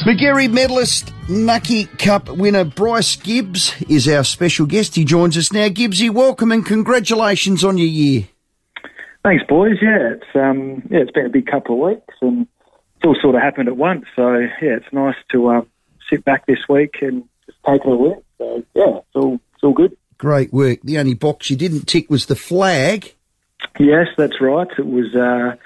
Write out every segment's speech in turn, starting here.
Magarey medalist, Nucky Cup winner Bryce Gibbs is our special guest. He joins us now. Gibbsy, welcome and congratulations on your year. Thanks, boys. It's been a big couple of weeks and it's all sort of happened at once. So it's nice to sit back this week and just take it away. So it's all good. Great work. The only box you didn't tick was the flag. Yes, that's right. It was.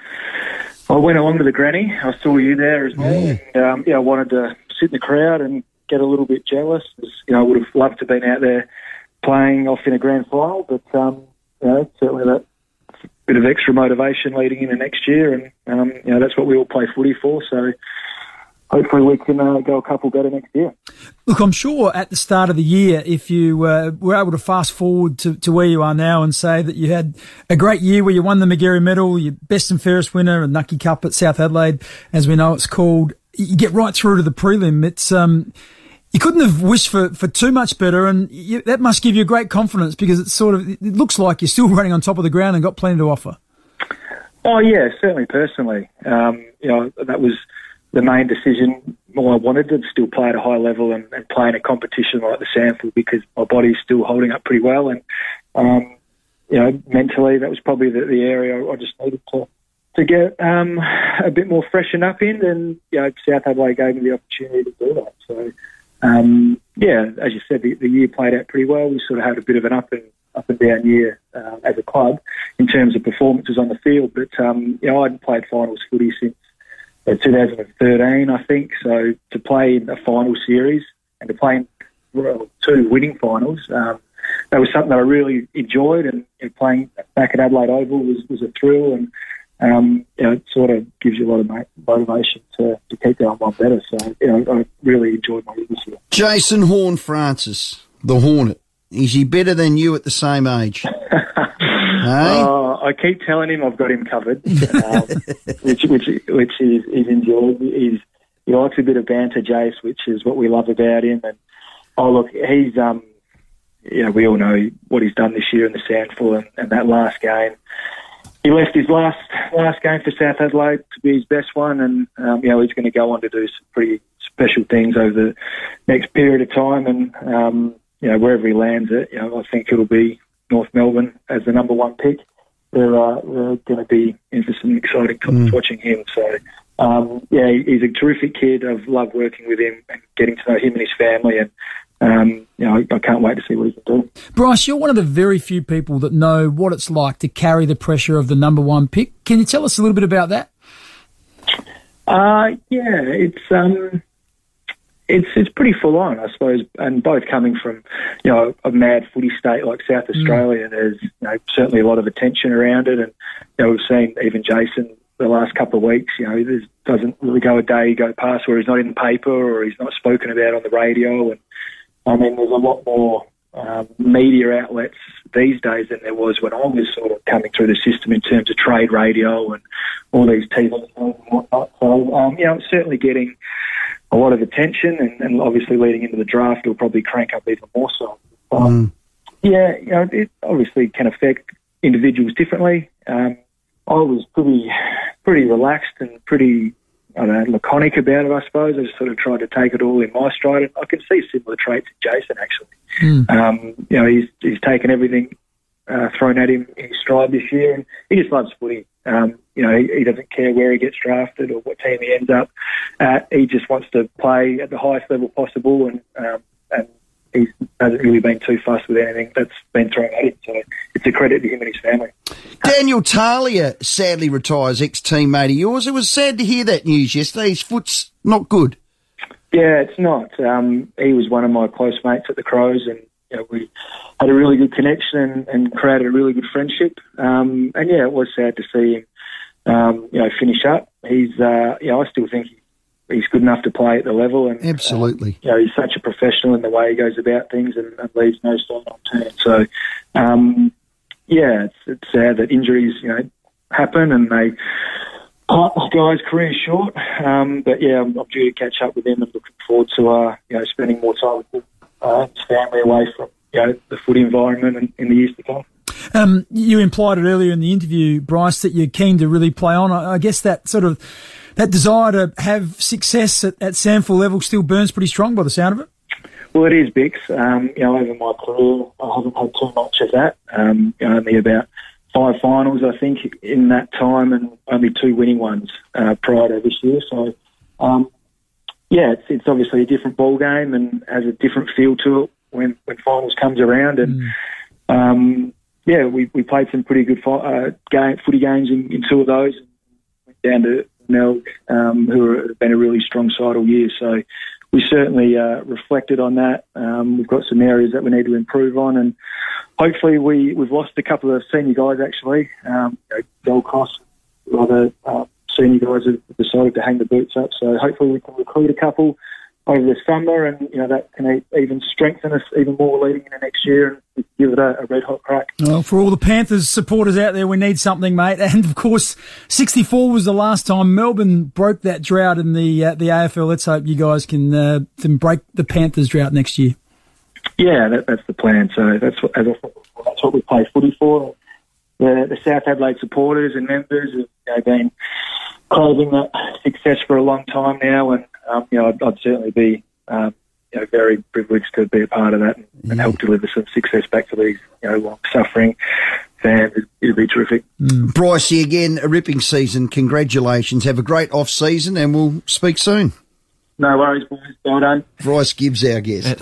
I went along to the granny. I saw you there as well. Yeah. And, I wanted to sit in the crowd and get a little bit jealous. I would have loved to have been out there playing off in a grand final, but certainly that bit of extra motivation leading into next year, and that's what we all play footy for. So hopefully we can go a couple better next year. Look, I'm sure at the start of the year, if you were able to fast forward to where you are now and say that you had a great year where you won the Magarey medal, your best and fairest winner, and Nucky Cup at South Adelaide, as we know it's called, you get right through to the prelim. It's you couldn't have wished for too much better, and that must give you great confidence because it looks like you're still running on top of the ground and got plenty to offer. Oh yeah, certainly personally, that was the main decision. I wanted to still play at a high level and play in a competition like the SANFL because my body's still holding up pretty well. And, mentally that was probably the area I just needed to get a bit more freshen up in. And, South Adelaide gave me the opportunity to do that. So, as you said, the year played out pretty well. We sort of had a bit of an up and down year as a club in terms of performances on the field. But, I hadn't played finals footy since 2013, I think. So to play in a final series and to play in two winning finals, that was something that I really enjoyed. And playing back at Adelaide Oval was a thrill, and it sort of gives you a lot of motivation to keep going one better. So I really enjoyed my year this year. Jason Horne-Francis, the Hornet. Is he better than you at the same age? Hey? I keep telling him I've got him covered, which he's enjoyed. He likes a bit of banter, Jace, which is what we love about him. And he's we all know what he's done this year in the SANFL and that last game. He left his last game for South Adelaide to be his best one, and he's going to go on to do some pretty special things over the next period of time. And wherever he lands it, I think it'll be North Melbourne as the number one pick. They're going to be in for some exciting times watching him. So, he's a terrific kid. I've loved working with him and getting to know him and his family. And, I can't wait to see what he can do. Bryce, you're one of the very few people that know what it's like to carry the pressure of the number one pick. Can you tell us a little bit about that? It's pretty full on, I suppose, and both coming from, a mad footy state like South Australia, there's, certainly a lot of attention around it, and, we've seen even Jason the last couple of weeks, there doesn't really go a day go past where he's not in the paper or he's not spoken about on the radio, and, there's a lot more media outlets these days than there was when I was sort of coming through the system in terms of trade radio and all these TV shows and whatnot. So, it's certainly getting a lot of attention, and obviously leading into the draft will probably crank up even more so. It obviously can affect individuals differently. I was pretty relaxed and pretty, laconic about it, I suppose. I just sort of tried to take it all in my stride. And I can see similar traits in Jason, actually. He's taken everything thrown at him in his stride this year, and he just loves footy. He doesn't care where he gets drafted or what team he ends up at. He just wants to play at the highest level possible, and he hasn't really been too fussed with anything that's been thrown at him. So it's a credit to him and his family. Daniel Talia sadly retires, ex-teammate of yours. It was sad to hear that news yesterday. His foot's not good. Yeah, it's not. He was one of my close mates at the Crows, and we had a really good connection and created a really good friendship. It was sad to see him, finish up. I still think he's good enough to play at the level. And absolutely. He's such a professional in the way he goes about things and leaves no stone unturned. So, it's sad that injuries, happen and they cut a guy's career short. I'm due to catch up with him and looking forward to, spending more time with him, his family away from, the footy environment in the years to come. You implied it earlier in the interview, Bryce, that you're keen to really play on. I guess that desire to have success at SANFL level still burns pretty strong by the sound of it. Well, it is, Bix. Over my career, I haven't had too much of that. Only about 5 finals, I think, in that time, and only 2 winning ones prior to this year. So, it's obviously a different ball game and has a different feel to it when finals comes around. And we played some pretty good footy games in 2 of those. Went down to Melg, who have been a really strong side all year. So we certainly reflected on that. We've got some areas that we need to improve on, and hopefully we've lost a couple of senior guys actually. Gold Cost, other senior guys have decided to hang the boots up. So hopefully we can recruit a couple over the summer, and that can even strengthen us even more leading into next year and give it a red hot crack. Well, for all the Panthers supporters out there, we need something, mate. And of course, 64 was the last time Melbourne broke that drought in the AFL. Let's hope you guys can break the Panthers drought next year. Yeah, that's the plan. So that's what we play footy for. The South Adelaide supporters and members have been craving that success for a long time now, and I'd certainly be very privileged to be a part of that and help deliver some success back to these long-suffering fans. It'd be terrific. Brycey, again, a ripping season. Congratulations. Have a great off-season, and we'll speak soon. No worries, boys. Well done. Bryce Gibbs, our guest.